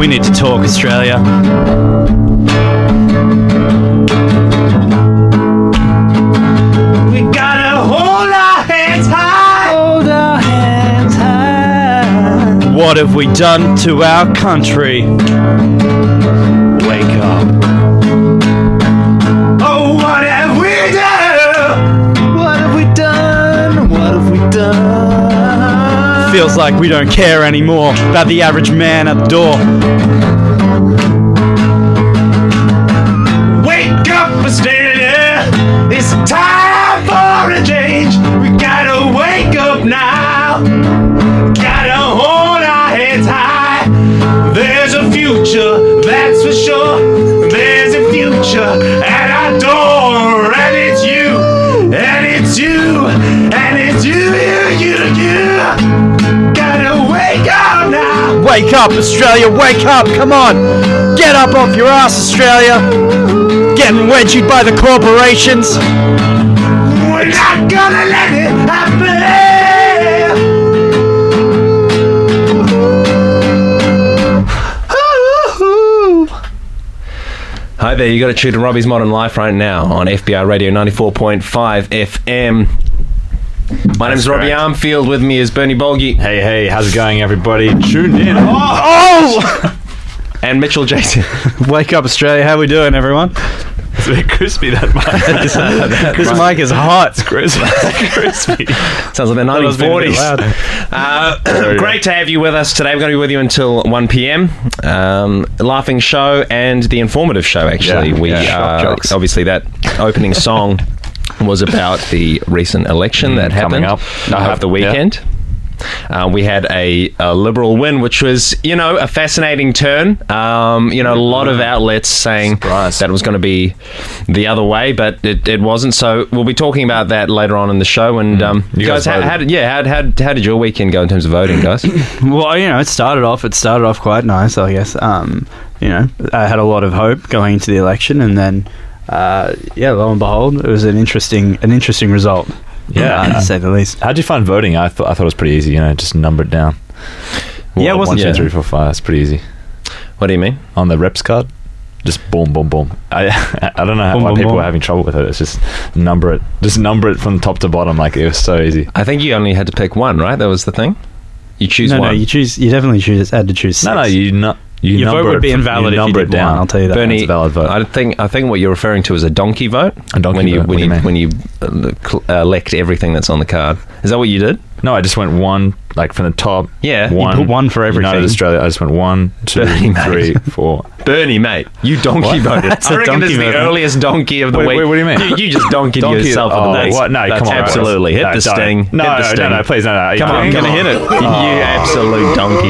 We need to talk, Australia. We gotta hold our hands high. Hold our hands high. What have we done to our country? Wake up. Oh, what have we done? What have we done? What have we done? Feels like we don't care anymore about the average man at the door. Wake up, Australia. It's time for a change. We gotta wake up now. Gotta hold our heads high. There's a future, that's for sure. There's a future at our door. And it's you. And it's you. And it's you. Gotta wake up now. Wake up, Australia, wake up, come on. Get up off your ass, Australia. Getting wedged by the corporations. We're not gonna let it happen. Hi there, you got to tune to Robbie's Modern Life right now on FBI Radio 94.5 FM. My name's Robbie Armfield. With me is Bernie Bolgi. Hey, how's it going, everybody? Tune in. Oh! And Mitchell Jason. Wake up, Australia, how we doing, everyone? It's a bit crispy, that mic. This mic is hot. It's crispy. Sounds like the 1940s. Great to have you with us today. We're going to be with you until 1 p.m. Laughing show and the informative show, actually. Jokes. Obviously, that opening song was about the recent election that happened over the weekend. We had a Liberal win, which was, a fascinating turn. A lot of outlets saying that it was going to be the other way, but it wasn't. So we'll be talking about that later on in the show. And guys, how did your weekend go in terms of voting, guys? Well, it started off quite nice, I guess. I had a lot of hope going into the election, and then lo and behold, it was an interesting result. Yeah, to say the least. How'd you find voting? I thought it was pretty easy. Just number it down. It wasn't 1, 2, 3, 4, 5. It's pretty easy. What do you mean? On the reps card, just boom, boom, boom. I don't know why people were having trouble with it. It's just number it. Just number it from top to bottom. Like, it was so easy. I think you only had to pick one, right? That was the thing. You choose one. No, you definitely had to choose 6. No, your vote would be invalid if you did down. One, I'll tell you that. Bernie, it's a valid vote. I think what you're referring to is a donkey vote. A donkey vote. When you elect everything that's on the card. Is that what you did? No, I just went one, like from the top. Yeah, one, you put one for everything. United Australia. I just went 1, 2, 3, 4. Bernie, mate, you donkey voted. I reckon this is the earliest donkey of the week. Wait, what do you mean? You just donkeyed yourself in the face. What? No, come on. Absolutely. Hit the sting. No, please, no. Come on, hit it. You absolute donkey.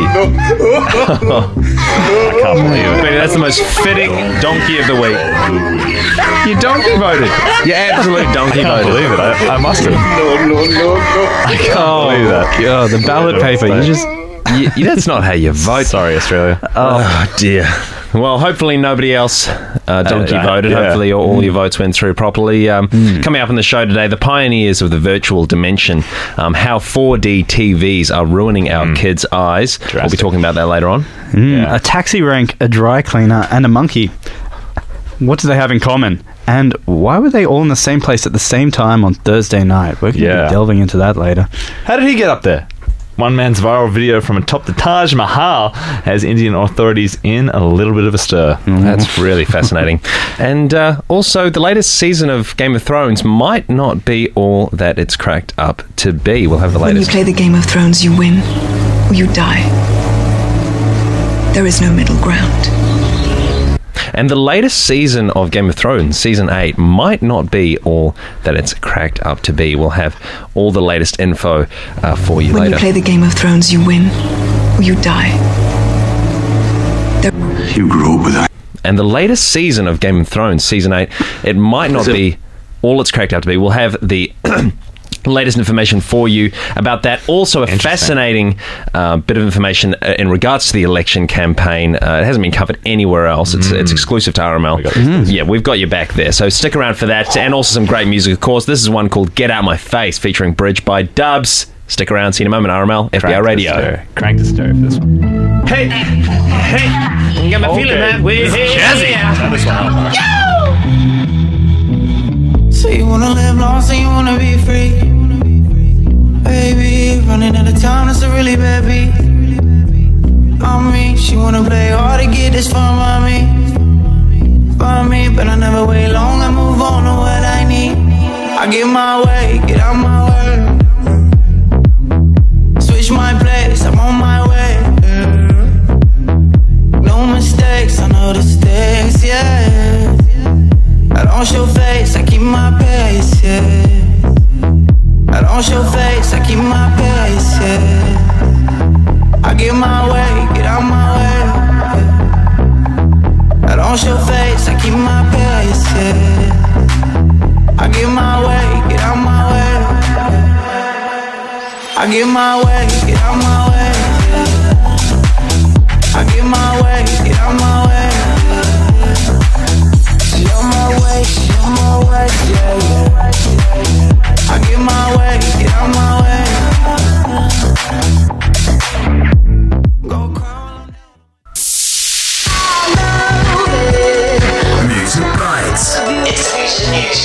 I can't believe it. Bernie, that's the most fitting donkey of the week. You donkey voted. You absolute donkey voted. I can't believe it. I must have. I can't believe that. God, the ballot paper. That's not how you vote. Sorry, Australia. Oh dear. Well, hopefully nobody else donkey voted. Yeah. Hopefully all your votes went through properly. Coming up on the show today, the pioneers of the virtual dimension, how 4D TVs are ruining our kids' eyes. Drastic. We'll be talking about that later on. A taxi rank, a dry cleaner, and a monkey. What do they have in common? And why were they all in the same place at the same time on Thursday night? We're going to be delving into that later. How did he get up there? One man's viral video from atop the Taj Mahal has Indian authorities in a little bit of a stir. That's really fascinating. And also, the latest season of Game of Thrones might not be all that it's cracked up to be. We'll have the latest. When you play the Game of Thrones, you win or you die. There is no middle ground. And the latest season of Game of Thrones, Season 8, might not be all that it's cracked up to be. We'll have all the latest info for you later. When you play the Game of Thrones, you win or you die. You grew up with that. And the latest season of Game of Thrones, Season 8, it might not be all it's cracked up to be. We'll have the latest information for you about that. Also a fascinating bit of information in regards to the election campaign. It hasn't been covered anywhere else. It's exclusive to RML. Yeah, we've got you back there. So stick around for that. And also some great music, of course. This is one called Get Out My Face, featuring Bridge by Dubs. Stick around. See you in a moment. RML, FBI Radio. Crank the stereo for this one. Hey, hey, got me feeling that way. Jazzy. So you wanna live long, so you wanna be free. Baby, running out of time, that's a really bad beat. On me, she wanna play hard to get this far by me. But I never wait long, I move on to what I need. I get my way, get out my way. Switch my place, I'm on my way. No mistakes, I know the stakes, yeah. I don't show face, I keep my pace, yeah. I don't show face, I keep my pace, yeah. I get my way, get out my way. I don't show face, I keep my pace, yeah. I get my way, get out my way. I get my way, get out my way. I get my way, get out my way. She on my way, she on my way, yeah, yeah. I get my way, get out my way. Go crawl. Music Bites. It's news.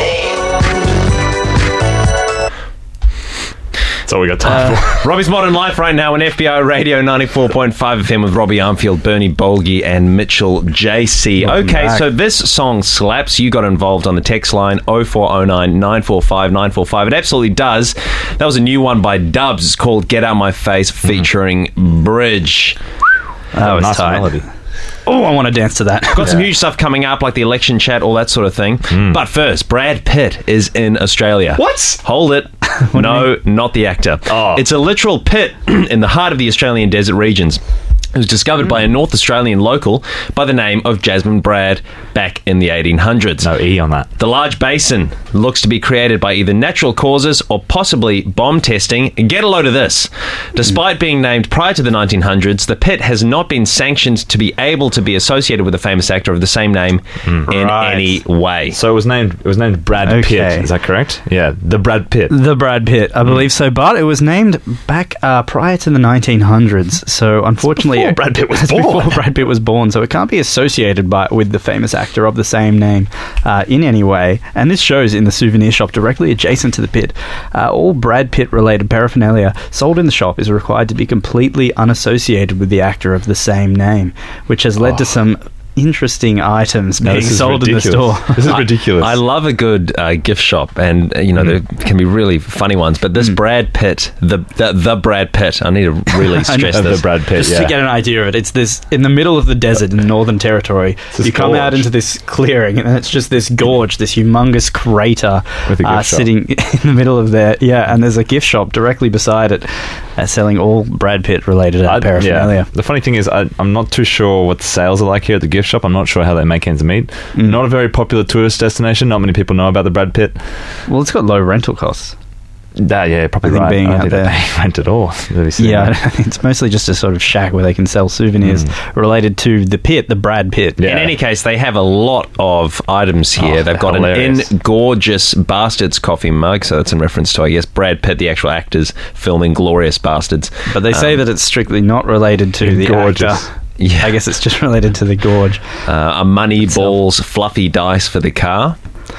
That's all we got time for. Robbie's Modern Life right now on FBI Radio 94.5 FM with Robbie Armfield, Bernie Bolgi, and Mitchell JC. Okay, so this song slaps. You got involved on the text line 0409 945 945. It absolutely does. That was a new one by Dubs. It's called Get Out My Face featuring Bridge. That was nice tight. melody. Oh, I want to dance to that. Got some huge stuff coming up, like the election chat, all that sort of thing. But first, Brad Pitt is in Australia. What? Hold it. No, not the actor. Oh. It's a literal pit in the heart of the Australian desert regions. It was discovered by a North Australian local by the name of Jasmine Brad back in the 1800s. No E on that. The large basin looks to be created by either natural causes or possibly bomb testing. Get a load of this. Despite being named prior to the 1900s, the pit has not been sanctioned to be able to be associated with a famous actor of the same name in any way. So it was named Brad Pitt. Is that correct? Yeah, the Brad Pitt. The Brad Pitt, I believe so. But it was named back prior to the 1900s. So unfortunately, Before Brad Pitt was Before Brad Pitt was born, so it can't be associated with the famous actor of the same name in any way. And this shows in the souvenir shop directly adjacent to the pit. All Brad Pitt-related paraphernalia sold in the shop is required to be completely unassociated with the actor of the same name, which has led to some interesting items being sold in the store. This is ridiculous. I love a good gift shop, and there can be really funny ones. But this Brad Pitt, the Brad Pitt, I need to really stress this. The Brad Pitt, Just to get an idea of it, it's this in the middle of the desert in the Northern Territory. You come out into this clearing, and it's just this gorge, this humongous crater sitting in the middle of there. Yeah, and there's a gift shop directly beside it, selling all Brad Pitt related paraphernalia. Yeah. The funny thing is, I'm not too sure what the sales are like here at the gift shop. I'm not sure how they make ends meet. Not a very popular tourist destination. Not many people know about the Brad Pitt. Well, it's got low rental costs. Yeah, probably I think right. being I out don't there. think they rent at all. Yeah, it's mostly just a sort of shack where they can sell souvenirs related to the pit, the Brad Pitt. In any case, they have a lot of items here. They've got hilarious. an gorgeous Bastards coffee mug, so that's in reference to, I guess, Brad Pitt, the actual actor's film Inglourious Bastards. But they say that it's strictly not related to the Gorgeous. actor. Yeah. I guess it's just related to the gorge. A money balls fluffy dice for the car.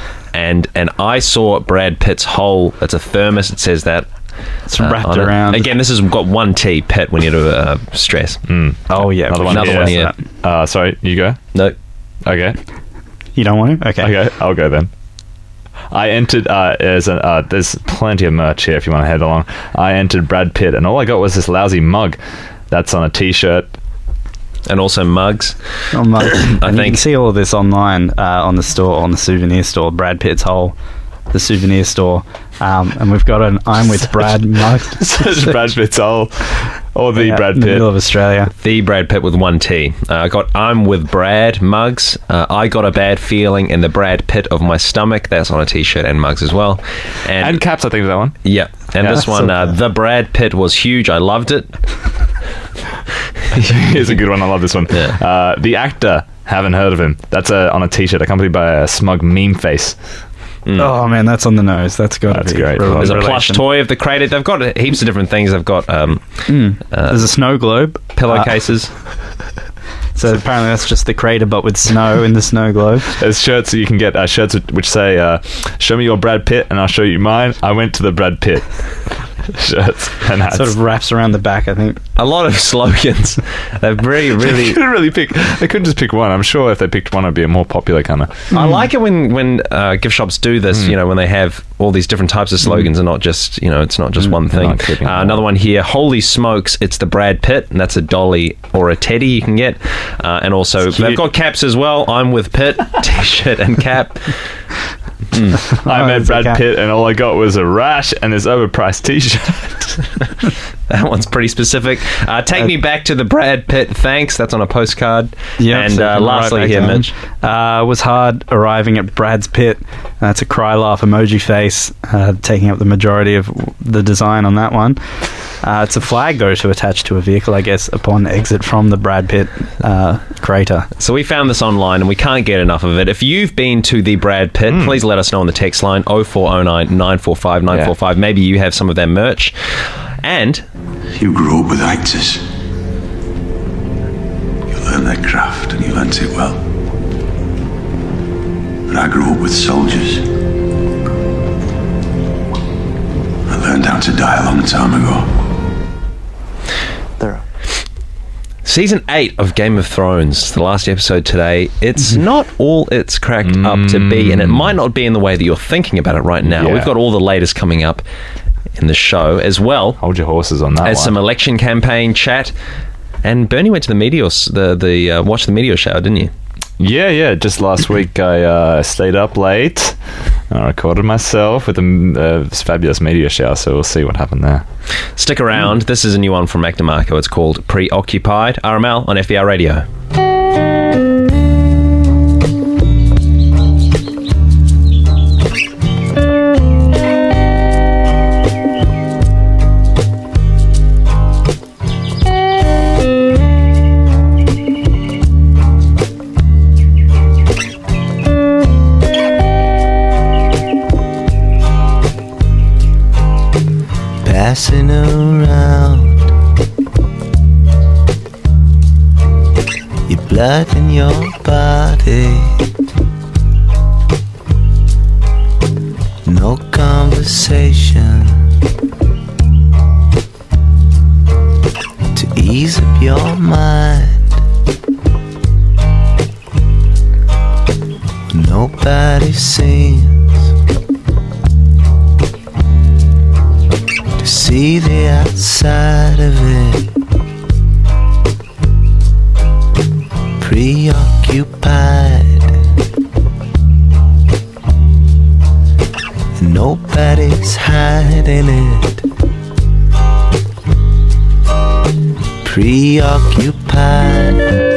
And I saw Brad Pitt's whole... It's a thermos, it says that. It's wrapped around. Again, this has got one T, Pitt, we need to stress. Oh, yeah. Another one here. Sorry, you go? No. Okay. You don't want to? Okay. I'll go then. I entered, there's plenty of merch here if you want to head along. I entered Brad Pitt, and all I got was this lousy mug that's on a t-shirt. And also mugs. Oh, mugs. You can see all of this online on the store, on the souvenir store, Brad Pitt's Hole, the souvenir store. And we've got an I'm with Brad mug. Says Brad Pitt's Hole. Or the Brad Pitt. In the middle of Australia. The Brad Pitt with one T. I got I'm with Brad mugs. I got a bad feeling in the Brad Pitt of my stomach. That's on a t-shirt and mugs as well. And caps, I think, that one. Yeah. And this one, the Brad Pitt was huge. I loved it. Here's a good one. I love this one. Yeah. The actor, haven't heard of him. That's on a t-shirt accompanied by a smug meme face. Oh man, that's on the nose. That's got to be great. There's a plush toy of the Crater. They've got heaps of different things. They've got There's a snow globe, pillowcases. So apparently that's just the Crater, but with snow in the snow globe. There's shirts that you can get, shirts which say, show me your Brad Pitt and I'll show you mine. I went to the Brad Pitt. Shirts and hats. Sort of wraps around the back, I think. A lot of slogans. They're really They couldn't really pick. They couldn't just pick one. I'm sure if they picked one, it'd be a more popular kind of. I like it when gift shops do this. You know, when they have all these different types of slogans and not just it's not just one thing. Another one here. Holy smokes! It's the Brad Pitt, and that's a dolly or a teddy you can get. And also they've got caps as well. I'm with Pitt T-shirt and cap. I met Brad Pitt and all I got was a rash and this overpriced T-shirt. That one's pretty specific. Take me back to the Brad Pitt. Thanks. That's on a postcard. Yeah. And lastly here, Mitch. Was hard arriving at Brad's Pit. That's a cry laugh emoji face, taking up the majority of the design on that one. It's a flag, though, to attach to a vehicle, I guess, upon exit from the Brad Pitt crater. So we found this online and we can't get enough of it. If you've been to the Brad Pitt, please let us know on the text line 0409 945 945. Maybe you have some of their merch. And you grew up with actors. You learned their craft and you learnt it well. But I grew up with soldiers. I learned how to die a long time ago. Season 8 of Game of Thrones, the last episode today, it's not all it's cracked up to be, and it might not be in the way that you're thinking about it right now. Yeah. We've got all the latest coming up in the show as well. Hold your horses on that as one. Some election campaign chat. And Bernie went to the Meteor, watch the Meteor show, didn't you? Yeah. Just last week I stayed up late and I recorded myself with a fabulous media shower, so we'll see what happened there. Stick around. This is a new one from Mac DeMarco. It's called Preoccupied. RML on FBR Radio. Passing around your blood in your body. No conversation to ease up your mind. Nobody seems to see the outside of it. Preoccupied, and nobody's hiding it. Preoccupied,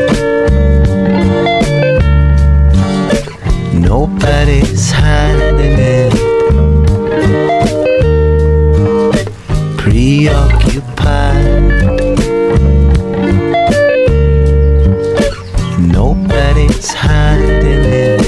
nobody's hiding it. Preoccupied, nobody's hiding it.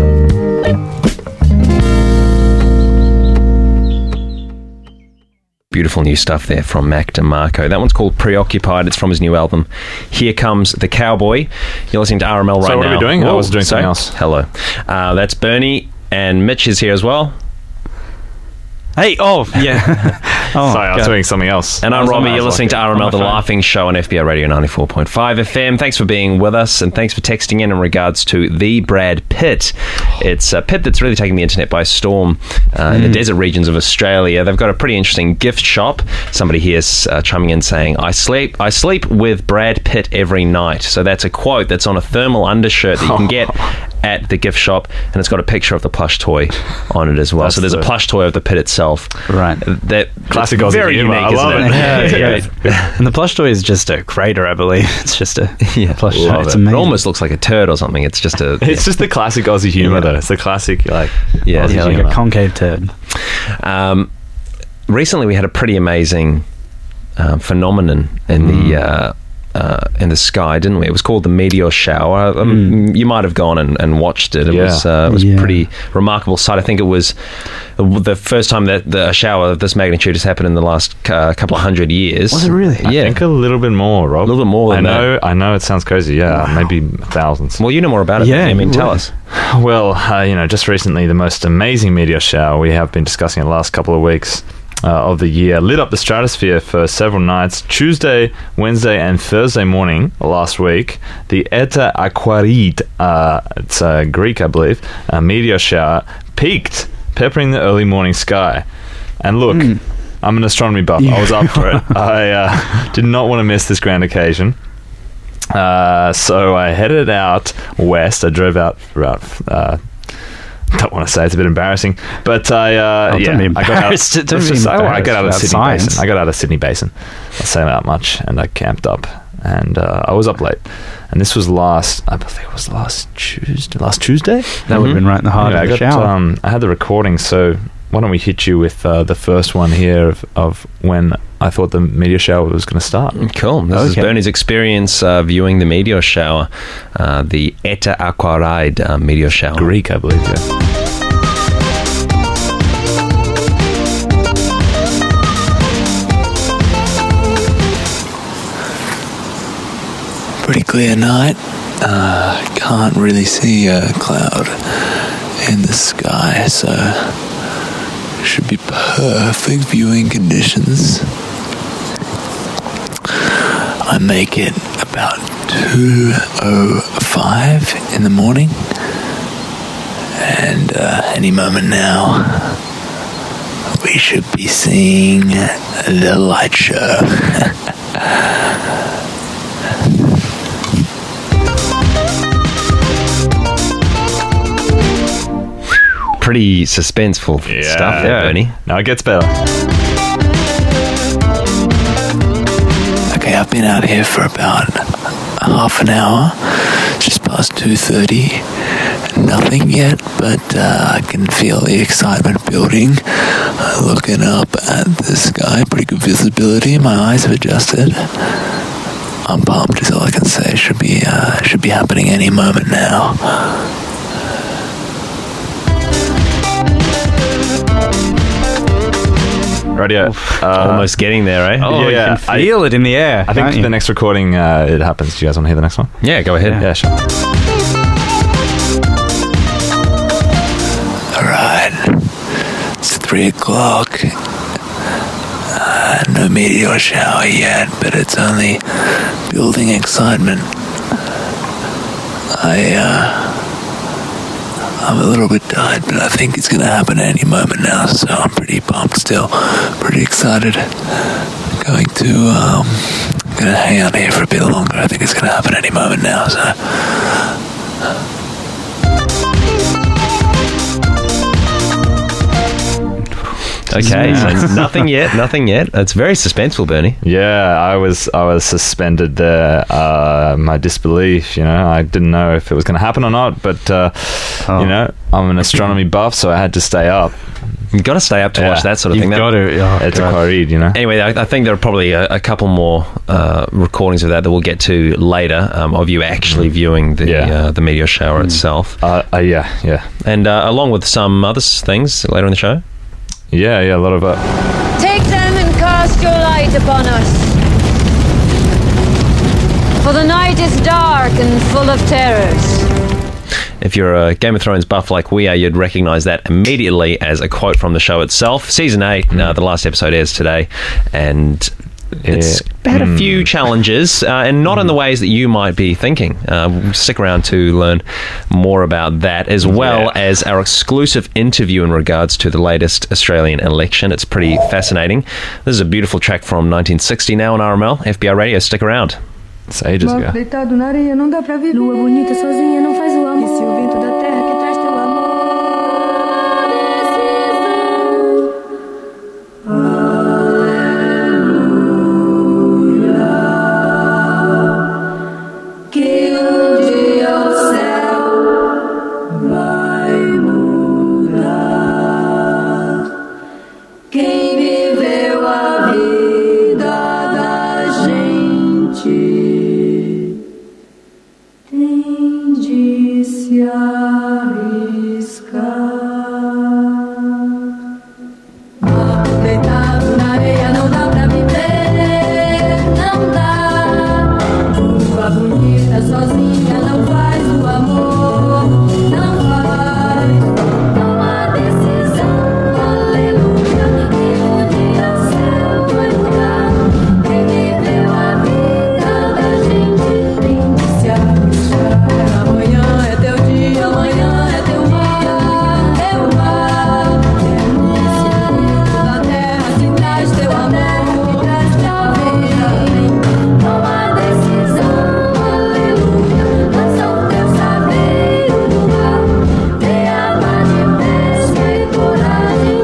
Beautiful new stuff there from Mac DeMarco. That one's called Preoccupied. It's from his new album, Here Comes the Cowboy. You're listening to RML right now. So what are we doing? I was doing something else. Hello. That's Bernie, and Mitch is here as well. Hey, yeah. Sorry, I was doing something else. And I'm Robbie. You're listening to RML, The Laughing Show on FBR Radio 94.5 FM. Thanks for being with us, and thanks for texting in regards to the Brad Pitt. It's a pit that's really taking the internet by storm in the desert regions of Australia. They've got a pretty interesting gift shop. Somebody here's chiming in saying, I sleep with Brad Pitt every night. So that's a quote that's on a thermal undershirt that you can get at the gift shop, and it's got a picture of the plush toy on it as well. So there's a plush toy of the pit itself. Right. That classic Aussie very humor. unique, I love isn't it. Yeah. And the plush toy is just a crater, I believe. It's just a plush toy. Love It's it. amazing. It almost looks like a turd or something. It's just a... It's just the classic Aussie humor, though. It's the classic, Aussie like humor. a concave turd. Recently, we had a pretty amazing phenomenon in the in the sky, didn't we? It was called the meteor shower. You might have gone and watched it. It was pretty remarkable sight. I think it was the first time that a shower of this magnitude has happened in the last couple of 100 years. Was it really? Yeah. I think a little bit more, Rob. A little bit more than that. I know it sounds crazy. Yeah, maybe thousands. Well, you know more about it. Yeah, I mean, tell us. Well, just recently, the most amazing meteor shower we have been discussing in the last couple of weeks of the year lit up the stratosphere for several nights. Tuesday, Wednesday, and Thursday morning last week, the Eta Aquarid, it's Greek, I believe, a meteor shower peaked, peppering the early morning sky. And look, I'm an astronomy buff. I was up for it. I did not want to miss this grand occasion. So I headed out west. I drove out throughout. Don't want to say, it's a bit embarrassing, but I got out of Sydney Basin. I'll say that much, and I camped up, and I was up late, and this was last Tuesday. That would have been right in the heart of the shower. I had the recording, so why don't we hit you with the first one here of when I thought the meteor shower was going to start. Cool. This is Bernie's experience viewing the meteor shower, the Eta Aquarid meteor shower. Greek, I believe, yeah. Pretty clear night. Can't really see a cloud in the sky, so should be perfect viewing conditions. I make it about 2:05 in the morning, and any moment now we should be seeing the light show. Pretty suspenseful stuff there, Bernie. Now it gets better. Okay, I've been out here for about half an hour, just past 2:30. Nothing yet, but I can feel the excitement building. Looking up at the sky, pretty good visibility. My eyes have adjusted. I'm pumped, is all I can say. Should be happening any moment now. Radio. Almost getting there, eh? Oh, yeah. You can feel it in the air. I think the next recording, it happens. Do you guys want to hear the next one? Yeah, go ahead. Yeah, sure. Alright. It's 3 o'clock. No meteor shower yet, but it's only building excitement. I'm a little bit tired, but I think it's going to happen any moment now, so I'm pretty pumped still. Pretty excited. Going to hang out here for a bit longer. I think it's going to happen any moment now, so... Okay, so nothing yet. It's very suspenseful, Bernie. Yeah, I was suspended there. My disbelief, I didn't know if it was going to happen or not, but I'm an astronomy buff, so I had to stay up. You've got to stay up to watch that sort of thing. You've got to. It's a Aquarid, Anyway, I think there are probably a couple more recordings of that we'll get to later, of you actually viewing the meteor shower itself. Yeah. And along with some other things later in the show. Yeah, a lot of it. Take them and cast your light upon us. For the night is dark and full of terrors. If you're a Game of Thrones buff like we are, you'd recognise that immediately as a quote from the show itself. Season 8, the last episode airs today, and it's had a few challenges, and not in the ways that you might be thinking. Stick around to learn more about that, as well as our exclusive interview in regards to the latest Australian election. It's pretty fascinating. This is a beautiful track from 1960 now on RML, FBI Radio. Stick around. It's ages ago. Deitado na areia não dá pra viver. Lua bonita sozinha não faz o amor. E se o vento da terra que traz teu amor. Que dia o céu vai mudar. Quem viveu a vida da gente se arriscar. Deitado na areia não dá pra viver, não dá. Chuva bonita sozinha não faz o amor, não faz. Toma decisão, aleluia, que um dia o céu vai mudar. Quem viveu a vida da gente tem que se arriscar. Amanhã é teu dia, amanhã é teu mar, teu mar. Da terra se traz teu amor, desta vez. Toma decisão, aleluia, lança o teu saveiro no mar. Tenha mar de pesca e coragem.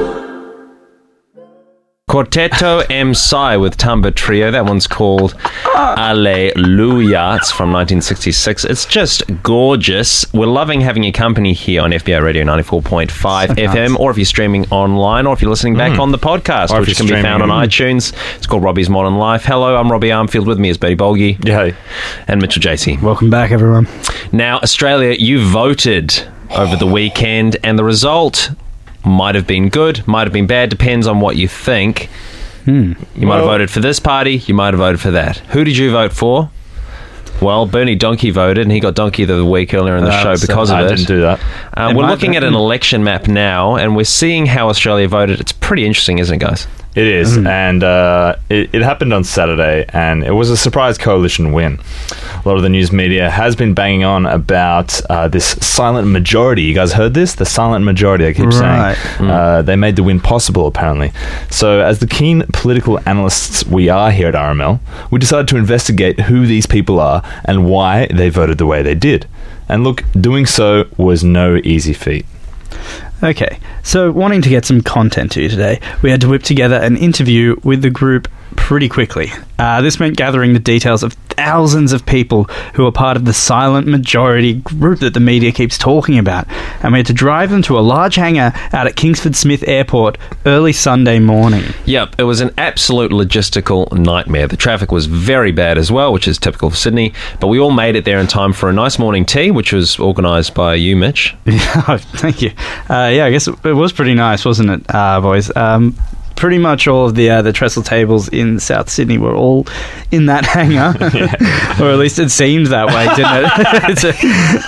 Quarteto M. Psy with Tumba Trio. That one's called Alleluia. It's from 1966. It's just gorgeous. We're loving having your company here on FBI Radio 94.5 FM, or if you're streaming online, or if you're listening back on the podcast, Or if which you're can be found on streaming. iTunes. It's called Robbie's Modern Life. Hello, I'm Robbie Armfield. With me is Betty Bolgi Yeah. and Mitchell Jacey. Welcome back, everyone. Now, Australia, you voted over the weekend, and the result might have been good, might have been bad, depends on what you think. You might have voted for this party, you might have voted for that. Who did you vote for? Well, Bernie Donkey voted, and he got Donkey of the Week earlier in the show because of I it. didn't do that. We're looking at an election map now, and we're seeing how Australia voted. It's pretty interesting, isn't it, guys? It is, and it happened on Saturday, and it was a surprise coalition win. A lot of the news media has been banging on about this silent majority. You guys heard this? The silent majority, I keep saying. They made the win possible, apparently. So, as the keen political analysts we are here at RML, we decided to investigate who these people are and why they voted the way they did. And look, doing so was no easy feat. Okay, so wanting to get some content to you today, we had to whip together an interview with the group pretty quickly. This meant gathering the details of thousands of people who are part of the silent majority group that the media keeps talking about. And we had to drive them to a large hangar out at Kingsford Smith Airport early Sunday morning. Yep, it was an absolute logistical nightmare. The traffic was very bad as well, which is typical of Sydney, but we all made it there in time for a nice morning tea, which was organised by you, Mitch. Yeah, thank you. Yeah, I guess it was pretty nice, wasn't it, boys? Pretty much all of the trestle tables in South Sydney were all in that hangar, or at least it seemed that way, didn't it?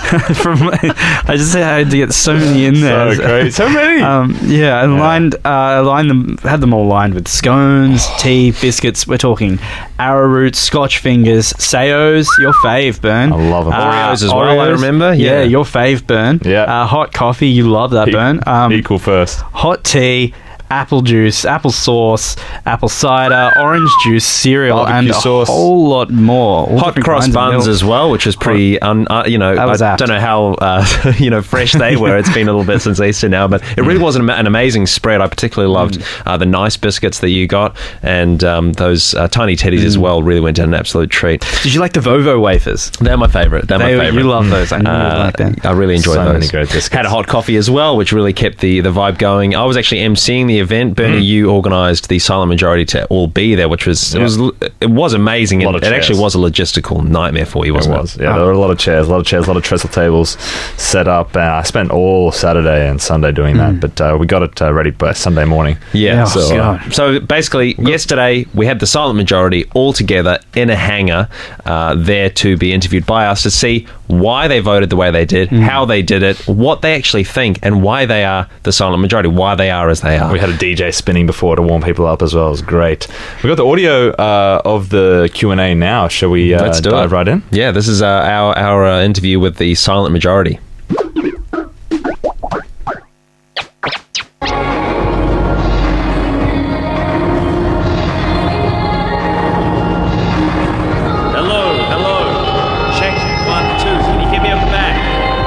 I just had to get so many in there. So great, so many. Yeah, and lined them, had them all lined with scones, tea, biscuits. We're talking arrowroot, Scotch fingers, Sayos, your fave, Burn. I love them. Oreos as well, I remember. Yeah, your fave, Burn. Yeah. Hot coffee, you love that, Burn. Equal first. Hot tea, apple juice, apple sauce, apple cider, orange juice, cereal, Barbecue and sauce. a whole lot more. All Hot different cross kinds of buns milk. as well, which was pretty, That was I apt. don't know how, fresh they were. It's been a little bit since Easter now, but it really was an amazing spread. I particularly loved the nice biscuits that you got, and those tiny teddies as well really went down an absolute treat. Did you like the Vovo wafers? They're my favourite. They're my favourite. You love those. I knew you'd like them. I really enjoyed So those. many great biscuits. Had a hot coffee as well, which really kept the vibe going. I was actually emceeing the event. Bernie, you organised the silent majority to all be there, which was it was amazing. A lot of It actually chairs. was a logistical nightmare for you, wasn't it? It was. Yeah, there were a lot of chairs, a lot of trestle tables set up. I spent all Saturday and Sunday doing that, but we got it ready by Sunday morning. Yeah. Yeah. So basically, yesterday we had the silent majority all together in a hangar there to be interviewed by us to see why they voted the way they did, how they did it, what they actually think, and why they are the silent majority, why they are as they are. We had a DJ spinning before to warm people up as well. It was great. We got the audio of the Q&A now. Shall we Let's do dive it. right in? Yeah, this is our interview with the silent majority. Hello. Check 1, 2. Can you hear me up the back?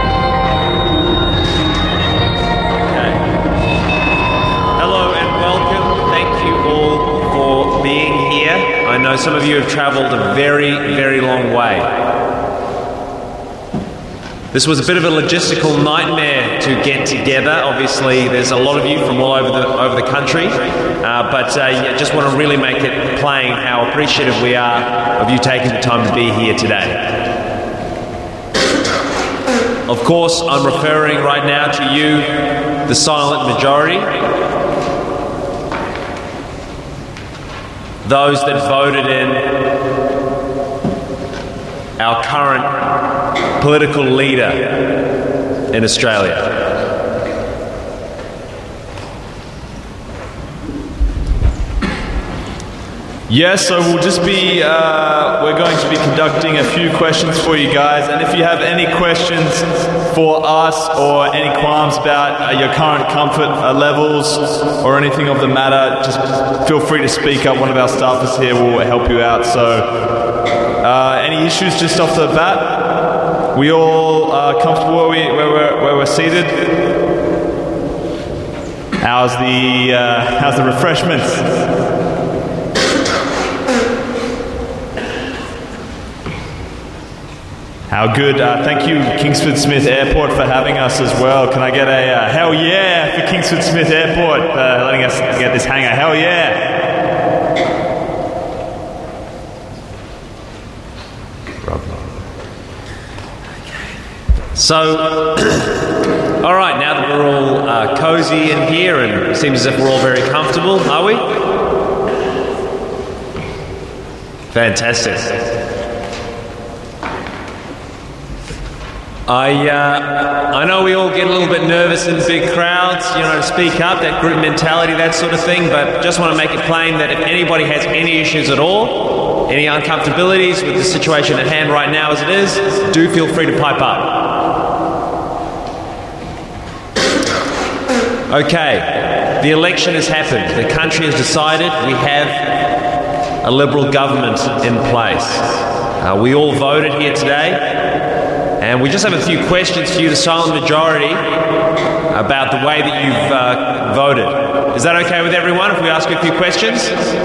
Okay. Hello and welcome. Thank you all for being here. I know some of you have travelled a very, very long way. This was a bit of a logistical nightmare to get together. Obviously, there's a lot of you from all over the country, but just want to really make it plain how appreciative we are of you taking the time to be here today. Of course, I'm referring right now to you, the silent majority. Those that voted in our current political leader in Australia. Yes, so we'll just be, we're going to be conducting a few questions for you guys, and if you have any questions for us or any qualms about your current comfort levels or anything of the matter, just feel free to speak up. One of our staffers here will help you out. So, any issues just off the bat? We all comfortable where we're seated? How's the refreshments? How good. Thank you, Kingsford Smith Airport, for having us as well. Can I get a hell yeah for Kingsford Smith Airport letting us get this hangar? Hell yeah. So, all right, now that we're all cozy in here and it seems as if we're all very comfortable, are we? Fantastic. I know we all get a little bit nervous in big crowds, to speak up, that group mentality, that sort of thing, but just want to make it plain that if anybody has any issues at all, any uncomfortabilities with the situation at hand right now as it is, do feel free to pipe up. Okay, the election has happened. The country has decided we have a Liberal government in place. We all voted here today. And we just have a few questions for you, the silent majority, about the way that you've voted. Is that okay with everyone if we ask you a few questions?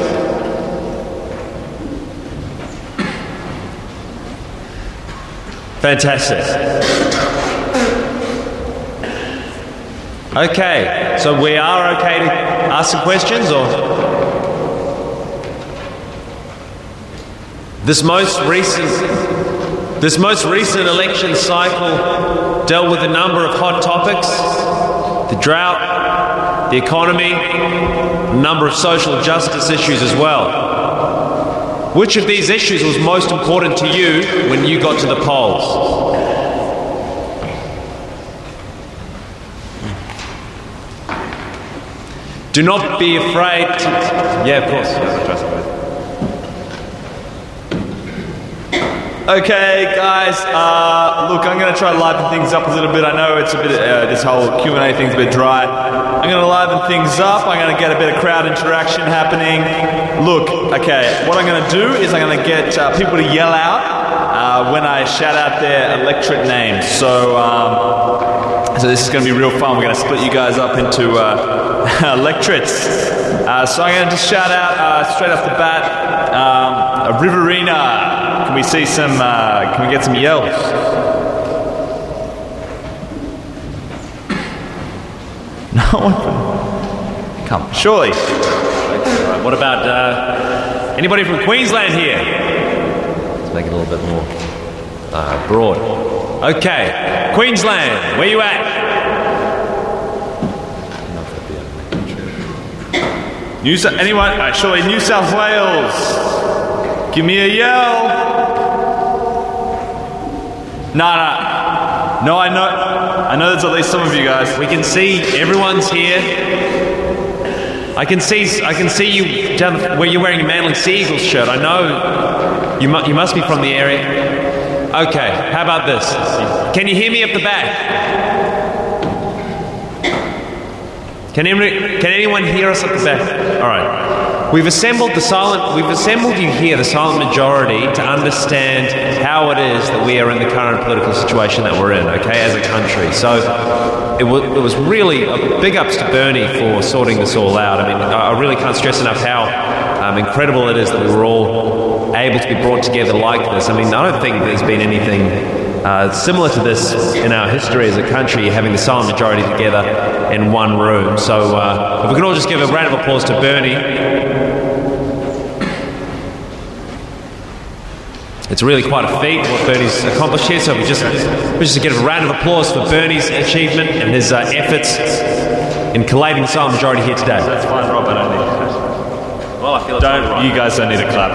Fantastic. Okay, so we are okay to ask some questions, or? This most recent election cycle dealt with a number of hot topics: the drought, the economy, a number of social justice issues as well. Which of these issues was most important to you when you got to the polls? Do not be afraid to... Yeah, of course. Okay, guys, look, I'm going to try to liven things up a little bit. I know it's a bit, this whole Q&A thing's a bit dry. I'm going to liven things up. I'm going to get a bit of crowd interaction happening. Look, okay, what I'm going to do is I'm going to get people to yell out when I shout out their electorate names. So this is going to be real fun. We're going to split you guys up into electorates. So I'm going to just shout out straight off the bat, Riverina. Can we see some, can we get some yells? No one? Come on. Surely. Right, what about anybody from Queensland here? Let's make it a little bit more broad. Okay, Queensland, where you at? Anyone? Surely New South Wales. Give me a yell. No, I know there's at least some of you guys. We can see everyone's here. I can see you down where you're wearing a Manly Sea Eagles shirt. I know you must be from the area. Okay, how about this? Can you hear me up the back? Can anyone hear us at the back? All right. We've assembled you here, the silent majority, to understand how it is that we are in the current political situation that we're in, okay, as a country. So it was really big ups to Bernie for sorting this all out. I mean, I really can't stress enough how incredible it is that we were all able to be brought together like this. I mean, I don't think there's been anything similar to this in our history as a country, having the silent majority together in one room. So if we can all just give a round of applause to Bernie. It's really quite a feat what Bernie's accomplished here, so we just give a round of applause for Bernie's achievement and his efforts in collating the silent majority here today. That's fine, Rob. I don't need a clap. Well, I feel You guys don't need a clap.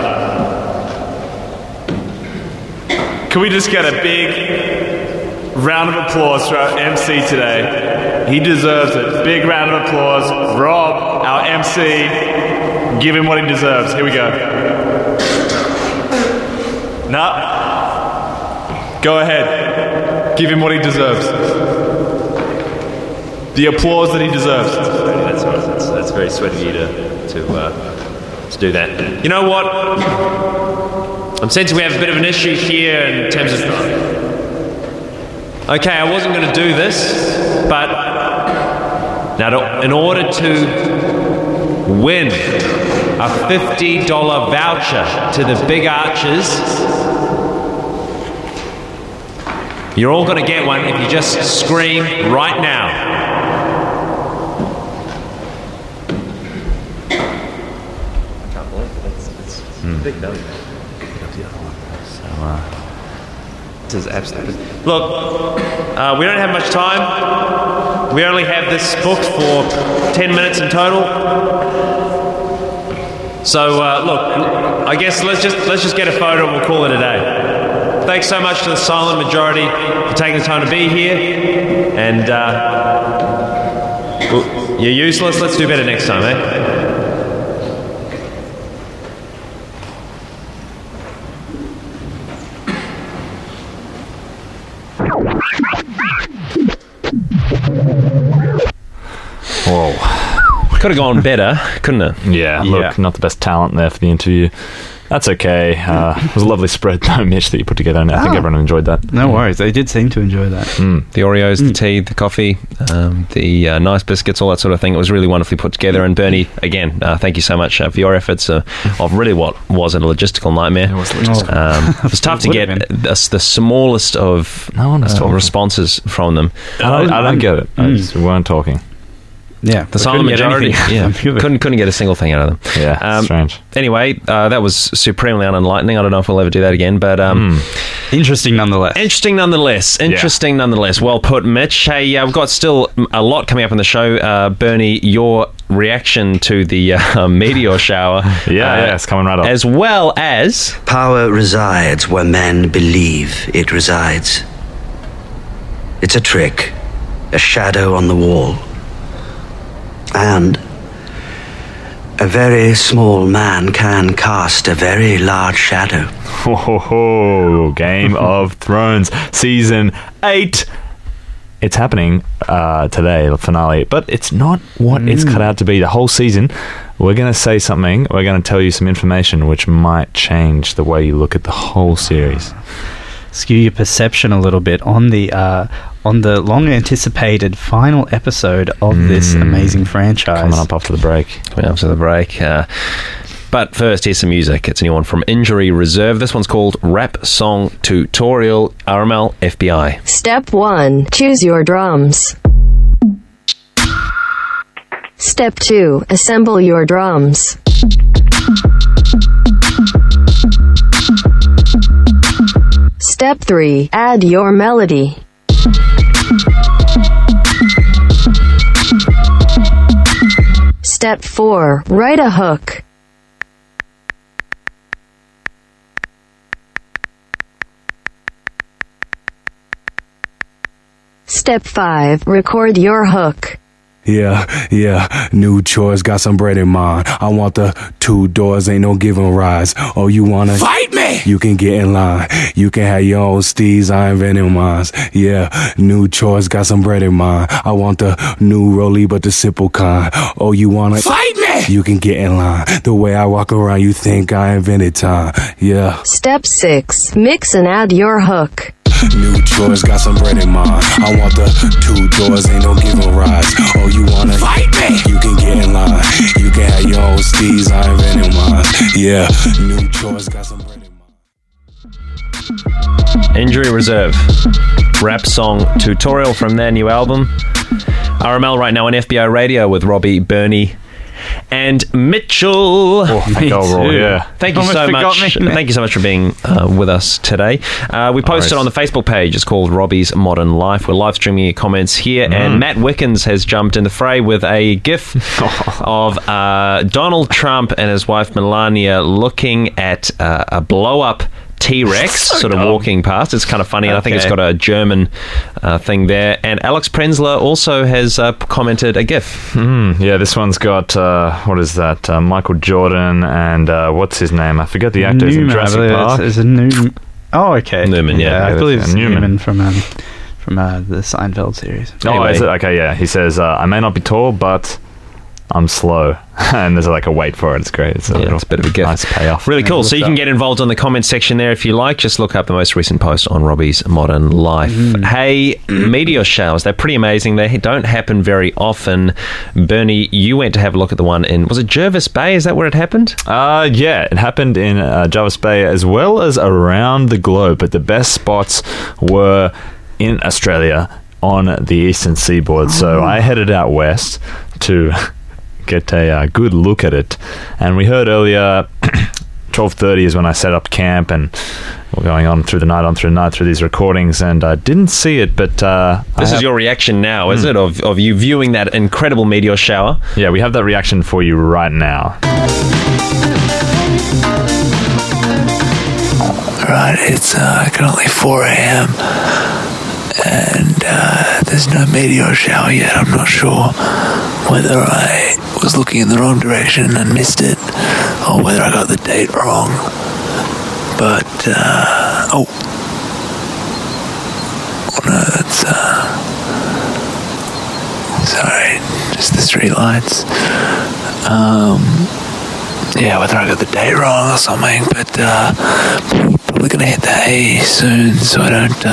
Can we just get a big round of applause for our MC today? He deserves it. Big round of applause. Rob, our MC, give him what he deserves. Here we go. No. Go ahead. Give him what he deserves. The applause that he deserves. That's very sweet of you to do that. You know what? I'm sensing we have a bit of an issue here in terms of... Okay, I wasn't going to do this, but now in order to win a $50 voucher to the Big Arches, you're all going to get one if you just scream right now. Big value. This is absolutely... Look, we don't have much time. We only have this booked for 10 minutes in total. So, look, I guess let's just get a photo and we'll call it a day. Thanks so much to the silent majority for taking the time to be here. And you're useless. Let's do better next time, eh? Whoa. Could have gone better, couldn't it? Yeah, look, not the best talent there for the interview. That's okay. It was a lovely spread, though, Mitch, that you put together, and I think everyone enjoyed that. No worries. They did seem to enjoy that. The Oreos, the tea, the coffee, the nice biscuits, all that sort of thing. It was really wonderfully put together. And Bernie, again, thank you so much for your efforts of really what was a logistical nightmare. It was logistical. It was tough to get the smallest of responses from them. I don't get it. We weren't talking. Yeah, the silent majority. Couldn't get a single thing out of them. Yeah, strange. Anyway, that was supremely unenlightening. I don't know if we'll ever do that again, but interesting nonetheless. Interesting nonetheless. Well put, Mitch. Hey, we've got still a lot coming up in the show. Bernie, your reaction to the meteor shower. It's coming right up. As well as... Power resides where men believe it resides. It's a trick, a shadow on the wall. And a very small man can cast a very large shadow. Game of Thrones Season 8. It's happening today, the finale, but it's not what it's cut out to be. The whole season, we're going to say something, we're going to tell you some information which might change the way you look at the whole series. Skew your perception a little bit on the long-anticipated final episode of this amazing franchise. Coming up after the break. But first, here's some music. It's a new one from Injury Reserve. This one's called Rap Song Tutorial, RML FBI. Step 1. Choose your drums. Step 2. Assemble your drums. Step 3. Add your melody. Step 4. Write a hook. Step 5. Record your hook. Yeah, new chores, got some bread in mind. I want the 2 doors, ain't no giving rides. Oh, you wanna fight me? You can get in line. You can have your own steeds, I invented mine. Yeah, new chores, got some bread in mind. I want the new rollie, but the simple kind. Oh, you wanna fight me? You can get in line. The way I walk around, you think I invented time. Yeah. Step 6. Mix and add your hook. New chores, got some bread in mind. I want the 2 doors, ain't no giving rides. Oh, you wanna fight me? You can get in line. You can have your own steeds, I invented mine. Yeah, new chores, got some bread in mind. Injury Reserve. Rap Song Tutorial from their new album. RML right now on FBI Radio with Robbie, Bernie, and Mitchell. Thank you so much. Thank you so much for being with us today. We posted on the Facebook page. It's called Robbie's Modern Life. We're live streaming your comments here, and Matt Wickens has jumped in the fray with a GIF of Donald Trump and his wife Melania looking at a blow-up T-Rex sort of walking past. It's kind of funny, and I think it's got a German thing there. And Alex Prenzler also has commented a GIF. Yeah, this one's got, what is that? Michael Jordan and what's his name? I forget the actor in Jurassic Park. It's a Newman. Oh, okay. Newman, yeah. I believe it's Newman from the Seinfeld series. Anyway. Is it? Okay, yeah. He says, I may not be tall, but I'm slow. And there's like a wait for it. It's great. It's a bit of a gift. Nice payoff. Really cool. So you can get involved on the comment section there if you like. Just look up the most recent post on Robbie's Modern Life. Hey, meteor showers. They're pretty amazing. They don't happen very often. Bernie, you went to have a look at the one in, was it Jervis Bay? Is that where it happened? Yeah, it happened in Jervis Bay as well as around the globe. But the best spots were in Australia on the eastern seaboard. So I headed out west to get a good look at it, and we heard earlier 12:30 is when I set up camp, and we're going on through the night through these recordings, and I didn't see it, but this is your reaction now, is it, of you viewing that incredible meteor shower? Yeah, we have that reaction for you right now. Right, it's currently 4 a.m. and there's no meteor shower yet. I'm not sure whether I was looking in the wrong direction and missed it, or whether I got the date wrong. But oh no, that's sorry, just the street lights. Yeah, whether I got the date wrong or something, but probably gonna hit the hay soon, so I don't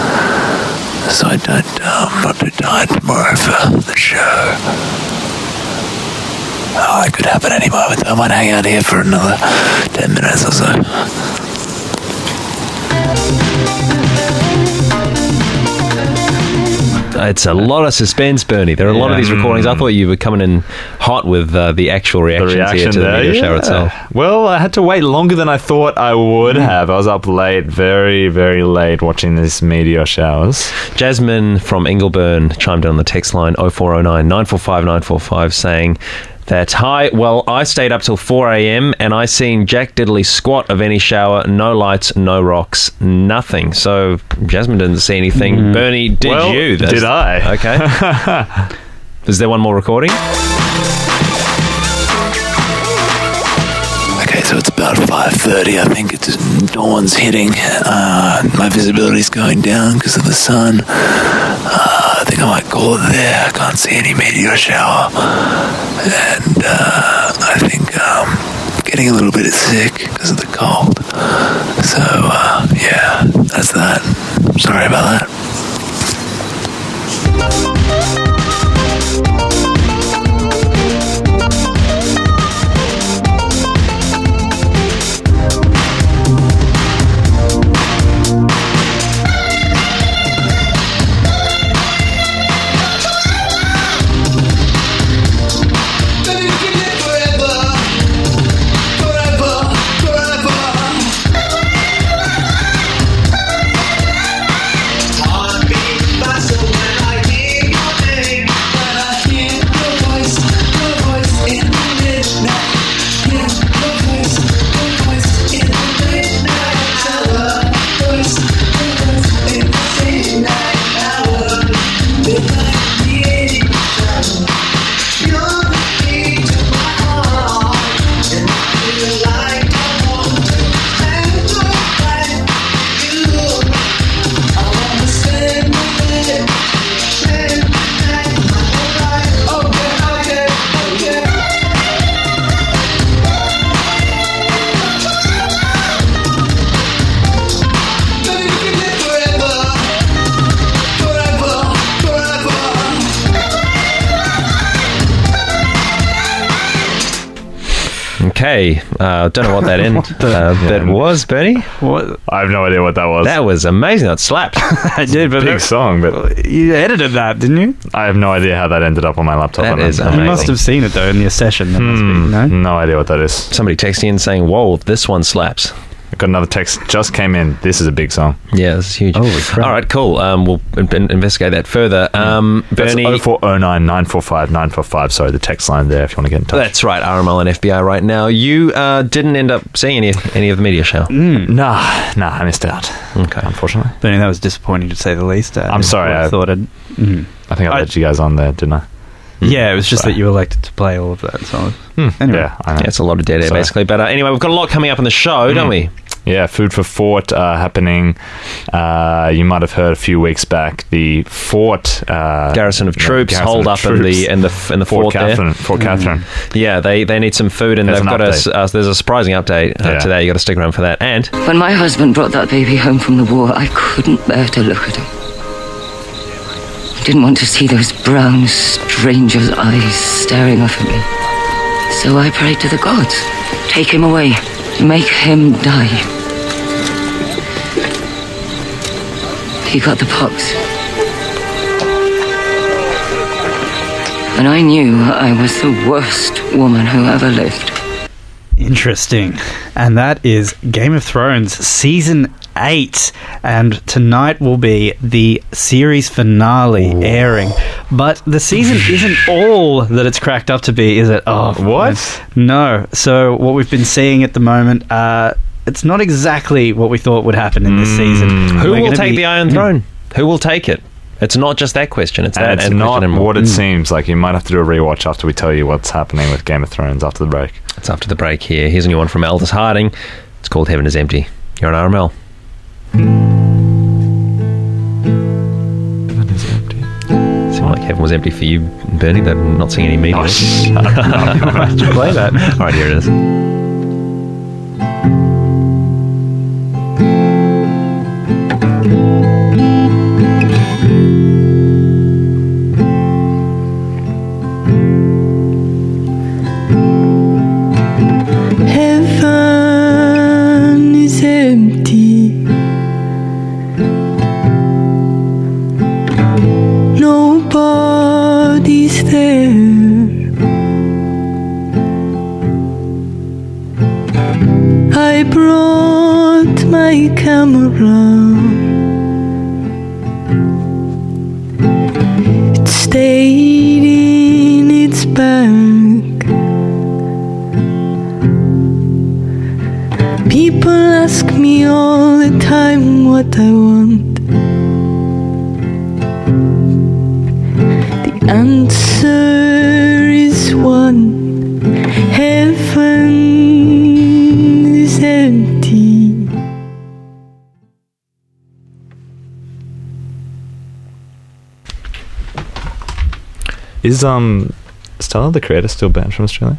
I'm not too tired tomorrow for the show. Oh, it could happen any moment. I might hang out here for another 10 minutes or so. It's a lot of suspense, Bernie. There are a lot of these recordings. I thought you were coming in hot with the actual reactions here to the meteor shower itself. Well, I had to wait longer than I thought I would have. I was up late, very, very late, watching these meteor showers. Jasmine from Ingleburn chimed in on the text line 0409 945 945 saying that, hi, well, I stayed up till 4 a.m. and I seen Jack Diddley squat of any shower, no lights, no rocks, nothing. So Jasmine didn't see anything. Bernie, did you? Did I? Okay. Is there one more recording? Okay, so it's about 5:30. I think it's dawn's hitting. My visibility's going down because of the sun. I think I might call it there. I can't see any meteor shower. And I think I'm getting a little bit sick because of the cold. So, yeah, that's that. Sorry about that. Forever. Okay, don't know what that end bit was, Bernie. What? I have no idea what that was. That was amazing. That slapped. I did, but big song, but you edited that, didn't you? I have no idea how that ended up on my laptop. That is amazing. You must have seen it though in your session. That must be, no? No idea what that is. Somebody texting in saying, "Whoa, this one slaps." I got another text just came in. This is a big song. Yeah, this is huge. Holy crap. All right, cool. We'll investigate that further. That's Bernie, 0409 945 945. Sorry, the text line there if you want to get in touch. that's right. RML and FBI right now. You didn't end up seeing any of the media show. Nah, I missed out. Okay, unfortunately. But that was disappointing to say the least. I'm sorry. I thought I'd. I think I let you guys on there, didn't I? Yeah, it was just that you elected to play all of that. So anyway, Yeah, I know. Yeah, it's a lot of dead air, basically. But anyway, we've got a lot coming up in the show, don't we? Yeah, Food for Fort happening. You might have heard a few weeks back the Fort Garrison of Troops hold up in the fort Catherine. there. Fort Catherine. Yeah, they need some food, and There's they've an got there's a surprising update to that. You got to stick around for that. And When my husband brought that baby home from the war, I couldn't bear to look at him. I didn't want to see those brown stranger's eyes staring up at me. So I prayed to the gods. Take him away. Make him die. He got the pox. And I knew I was the worst woman who ever lived. interesting. And that is Game of Thrones Season 8. And tonight will be the series finale airing. But the season isn't all that it's cracked up to be, is it? Oh, what? No. So what we've been seeing at the moment, it's not exactly what we thought would happen in this season. Who will take the Iron Throne? Who will take it? It's not just that question. It's that. It's not what it seems like. You might have to do a rewatch after we tell you what's happening with Game of Thrones after the break. It's after the break here. Here's a new one from Aldous Harding. It's called Heaven is Empty. You're on RML. Heaven is empty. Seemed like heaven was empty for you, Bernie, but I'm not seeing any media. Oh, shut up. Did you play that? All right, here it is. Heaven is empty. Nobody's there. I brought my camera. It stayed in its bag. People ask me all the time what I want. The answer is one. Heaven is empty. Is Stella the Creator still banned from Australia?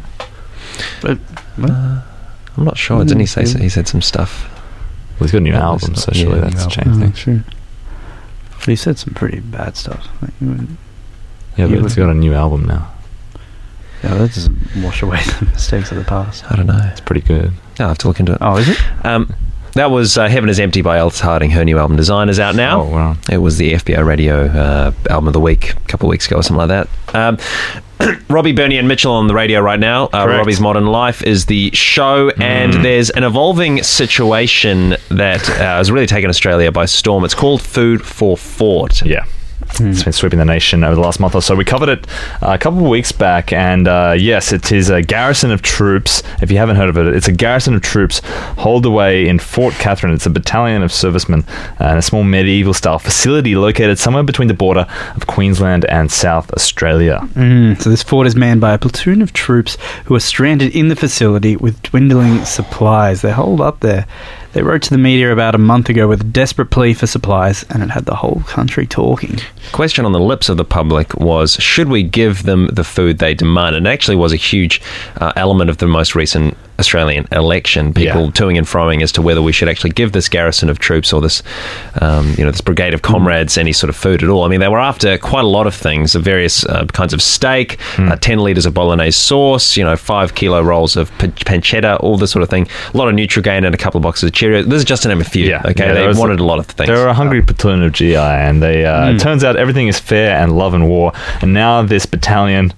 I'm not sure. Didn't he say so? He said some stuff? Well, he's got a new album, so surely that's changed things. Sure. But he said some pretty bad stuff. Like, Yeah, but it's got a new album now. yeah, that doesn't wash away the mistakes of the past. I don't know. It's pretty good. I'll have to look into it. Oh, is it? That was Heaven is Empty by Aldous Harding. Her new album Design is out now. Oh, wow. It was the FBO Radio album of the week a couple of weeks ago or something like that. Robbie, Bernie and Mitchell on the radio right now. Robbie's Modern Life is the show, and there's an evolving situation that has really taken Australia by storm. It's called Food for Fort. Yeah. It's been sweeping the nation over the last month or so. We covered it a couple of weeks back, and yes, it is a garrison of troops. If you haven't heard of it, it's a garrison of troops holed away in Fort Catherine. It's a battalion of servicemen and a small medieval-style facility located somewhere between the border of Queensland and South Australia. So this fort is manned by a platoon of troops who are stranded in the facility with dwindling supplies. They're holed up there. They wrote to the media about a month ago with a desperate plea for supplies, and it had the whole country talking. Question on the lips of the public was, should we give them the food they demand? And it actually was a huge element of the most recent Australian election. People toing and froing as to whether we should actually give this garrison of troops or this, this brigade of comrades any sort of food at all. I mean, they were after quite a lot of things, various kinds of steak, 10 litres of bolognese sauce, 5 kilo rolls of pancetta, all this sort of thing. A lot of Nutrigrain and a couple of boxes of Cheerios. This is just to name a few. They wanted a lot of things. They were a hungry platoon of GI, and they it turns out everything is fair and love and war. And now this battalion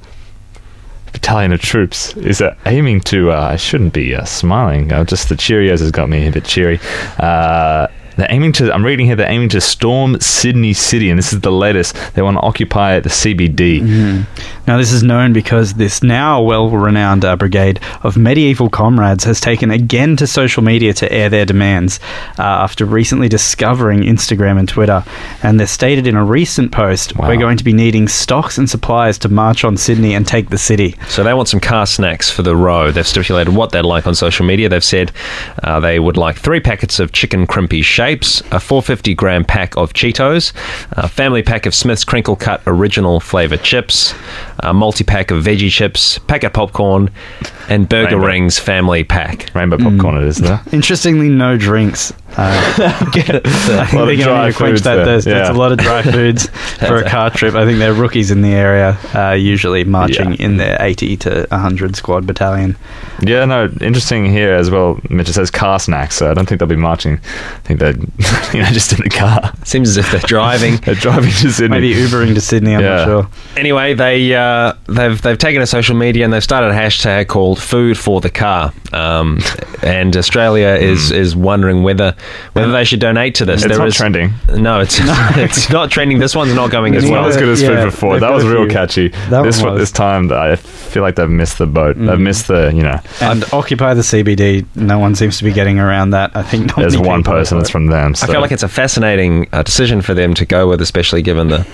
of troops is aiming to. I shouldn't be smiling. Just the Cheerios has got me a bit cheery. They're aiming to. I'm reading here. They're aiming to storm Sydney City, and this is the latest. They want to occupy the CBD. Now, this is known because this now well-renowned brigade of medieval comrades has taken again to social media to air their demands after recently discovering Instagram and Twitter. And they're stated in a recent post, "We're going to be needing stocks and supplies to march on Sydney and take the city." So they want some car snacks for the road. They've stipulated what they'd like on social media. They've said they would like 3 packets of chicken crimpy shapes, a 450-gram pack of Cheetos, a family pack of Smith's Crinkle Cut original flavour chips, a multi-pack of veggie chips, packet popcorn, and Burger Rings family pack. Rainbow popcorn it is, though. Interestingly, no drinks. I think they're going to quench that thirst. It's a lot of dry foods for a car trip. I think they're rookies in the area, usually marching in their 80 to 100 squad battalion. Yeah, no, interesting here as well. Mitch, it says car snacks, so I don't think they'll be marching. I think they're just in the car. Seems as if they're driving. They're driving to Sydney. Maybe Ubering to Sydney, I'm not sure. Anyway, they've taken to social media and they've started a hashtag called Food for the Car. And Australia is wondering whether they should donate to this. It's not trending. No, it's not trending. This one's not going as well. It's not as good as Food for Thought. That was real catchy. This time, I feel like they've missed the boat. They've missed the, And Occupy the CBD, no one seems to be getting around that. I think there's one person that's from them. So. I feel like it's a fascinating decision for them to go with, especially given the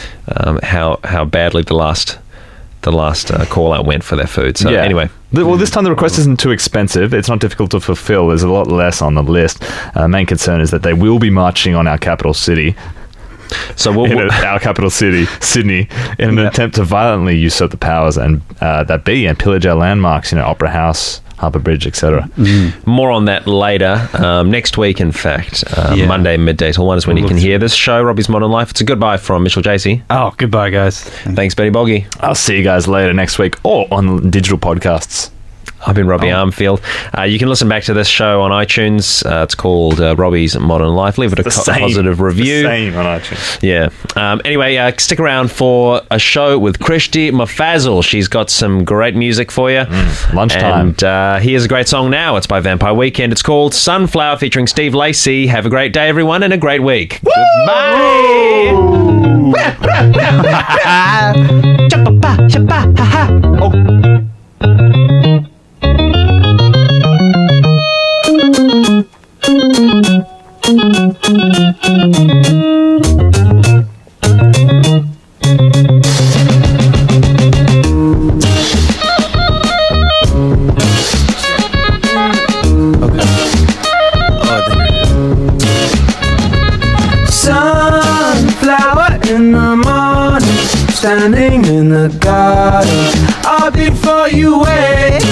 how badly the last call out went for their food. So anyway. Well, this time the request isn't too expensive. It's not difficult to fulfill. There's a lot less on the list. Main concern is that they will be marching on our capital city. So our capital city, Sydney, in an attempt to violently usurp the powers and pillage our landmarks, Opera House, Harbour Bridge, etc. More on that later. Next week, in fact, Monday midday till 1 is when you can hear this show, Robbie's Modern Life. It's a goodbye from Mitchell Jacey. Oh, goodbye, guys. Thanks, Benny Boggy. I'll see you guys later next week or on digital podcasts. I've been Robbie Armfield. You can listen back to this show on iTunes. It's called Robbie's Modern Life. Leave it a positive review. The same on iTunes. Yeah. Anyway, stick around for a show with Krishti Mafazal. She's got some great music for you. Lunchtime. And here's a great song now. It's by Vampire Weekend. It's called Sunflower featuring Steve Lacey. Have a great day, everyone, and a great week. Goodbye. Sunflower in the morning, standing in the garden, all before you wait.